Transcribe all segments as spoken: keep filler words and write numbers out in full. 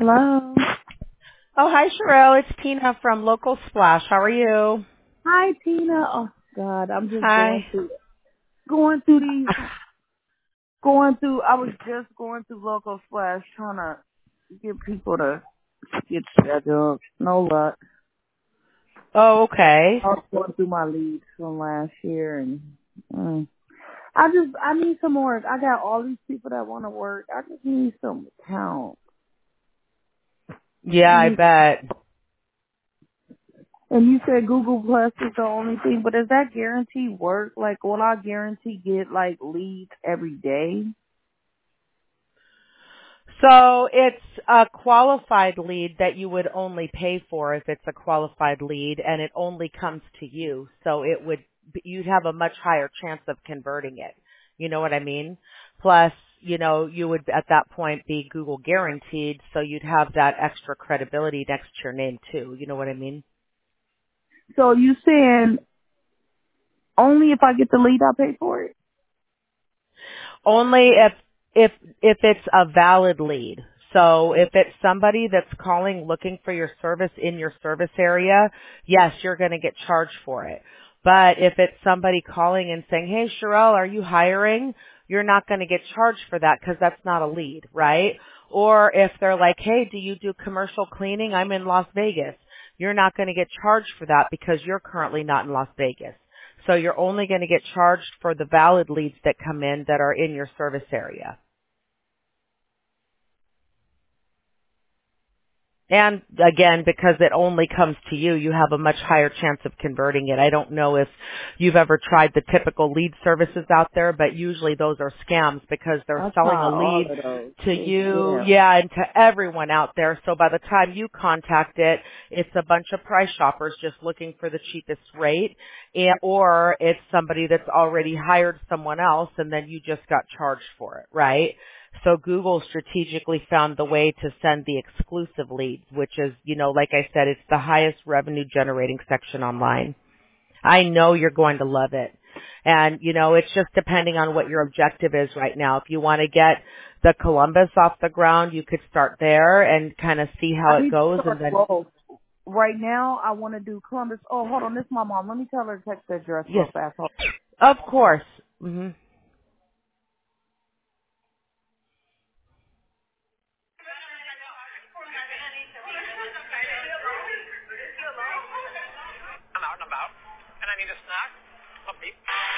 Hello. Oh, hi, Sherelle. It's Tina from Local Splash. How are you? Hi, Tina. Oh God, I'm just going Hi. through going through these going through. I was just going through Local Splash trying to get people to get scheduled. No luck. Oh, okay. I was going through my leads from last year, and mm, I just I need some more. I got all these people that want to work. I just need some count. Yeah, I I need. bet. And you said Google Plus is the only thing, but does that guarantee work? Like, will I guarantee get like leads every day? So it's a qualified lead that you would only pay for if it's a qualified lead, and it only comes to you. So it would, you'd have a much higher chance of converting it. You know what I mean? Plus, you know, you would at that point be Google guaranteed, so you'd have that extra credibility next to your name too. You know what I mean? So you saying only if I get the lead, I pay for it? Only if if if it's a valid lead. So if it's somebody that's calling looking for your service in your service area, yes, you're going to get charged for it. But if it's somebody calling and saying, "Hey, Sherelle, are you hiring?" You're not going to get charged for that because that's not a lead, right? Or if they're like, "Hey, do you do commercial cleaning? I'm in Las Vegas." You're not going to get charged for that because you're currently not in Las Vegas. So you're only going to get charged for the valid leads that come in that are in your service area. And again, because it only comes to you, you have a much higher chance of converting it. I don't know if you've ever tried the typical lead services out there, but usually those are scams because they're I selling try a all lead of those. to It's, you, yeah. yeah, and to everyone out there. So by the time you contact it, it's a bunch of price shoppers just looking for the cheapest rate, and, or it's somebody that's already hired someone else and then you just got charged for it, right? So Google strategically found the way to send the exclusive leads, which is, you know, like I said, it's the highest revenue generating section online. I know you're going to love it. And, you know, it's just depending on what your objective is right now. If you want to get the Columbus off the ground, you could start there and kind of see how I it need to goes and start then, both. Right now, I want to do Columbus. Oh, hold on. This is my mom. Let me tell her to text the address real yes, fast. Hold of course. hmm I'm out and about, and I need a snack. A beef.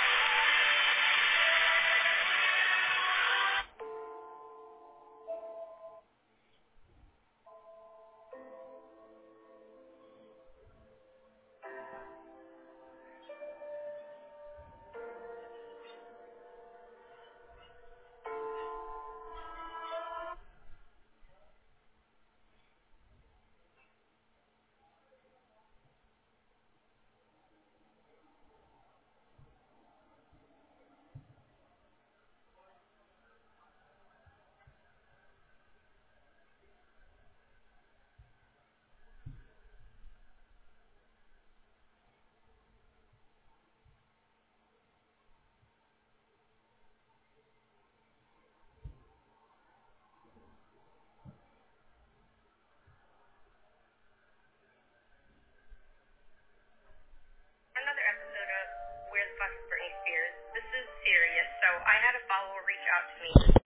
Another episode of Where the Fuck is Britney Spears. This is serious, so I had a follower reach out to me